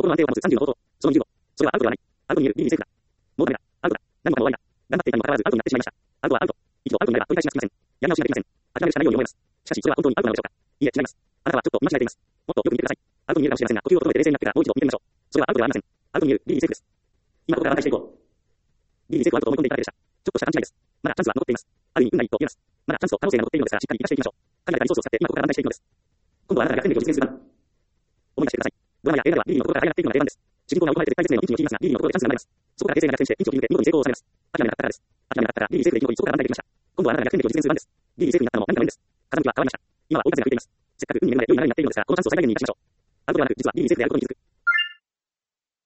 心の安定を保つ30の方法。その20号。それはアウトではない。アウトにいる B にセーフだ。もうダメだ。アウトだ。何もかも終わりだ。頑張っていたにもかかわらずアウトになってしまいました。アウトはアウト。一度アウトになれば取り返しがつきません。やり直しができません。諦めるしかないように思います。しかし、それは本当にアウトなのでしょうか。いいえ、違います。あなたはちょっと見間違えています。もっとよく見てください。アウトに見えるかもしれませんが、呼吸を整えて冷静になってからもう一度見てみましょう。それはアウトではありません。アウトに見える B にセーフです。今ここから挽回していこう。B にセーフをアウトと思い込んでいただけでした。ちょっとした勘違いです。まだチャンスは残っています。ある意味運がいいと言えます。まだチャンスと可能性が残っているのですから、しっかり生かしていきましょう。神がリソースを使って今ここから挽回していくのです。今度はあなたが戦略を実践する番。思い出してください。ドラマや映画では B のところから上がっていくのが定番です。主人公が追い込まれて絶対絶命のピンチを切りますが、B のところでチャンスが生まれます。そこから冷静な逆転してピンチを切り抜け、見事に成功を収めます。諦めなかったからです。諦めなかったから B にセーフで生き残り、そこから挽回できました。今度はあなたが逆転劇を実践する番です。B にセーフになったのも何かの縁です。風向きは変わりました。今は追い風が吹いています。せっかく運に恵まれ良い流れになっているのですが、このチャンスを最大限に生かしましょう。アウトではなく、実は B にセーフであることに気づく。